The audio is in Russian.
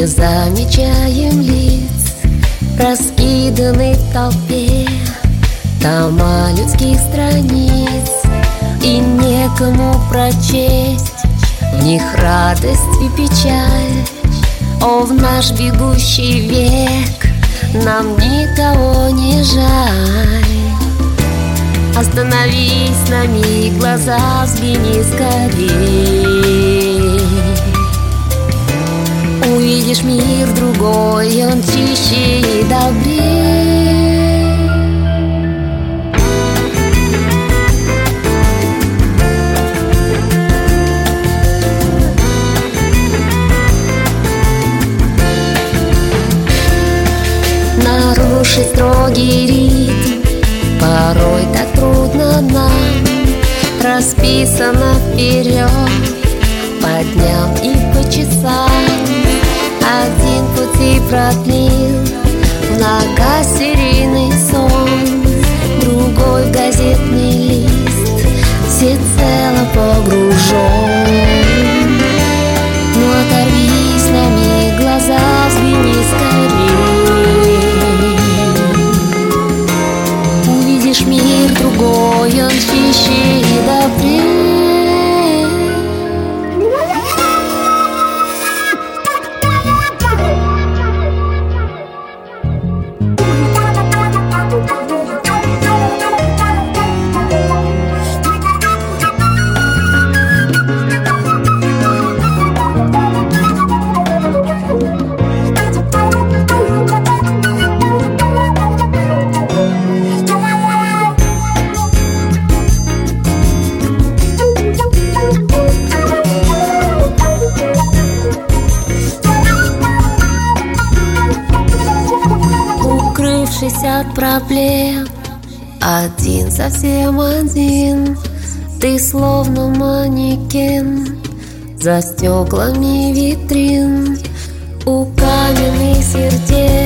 Не замечаем лиц, раскиданных в толпе, тома людских страниц, и некому прочесть в них радость и печаль. О, в наш бегущий век нам никого не жаль. Остановись на миг, глаза взгляни скорей. Увидишь мир другой, он чище и добрей. Нарушить строгий ритм порой так трудно нам. Расписано вперед по дням и по часам. Один пути продлил многосерийный сон, другой в газетный лист всецело погружен. Ну оторвись на миг, глаза взгляни скорей. Увидишь мир другой, он чище и добрее. От проблем, один, совсем один, ты словно манекен за стеклами витрин. У каменных сердец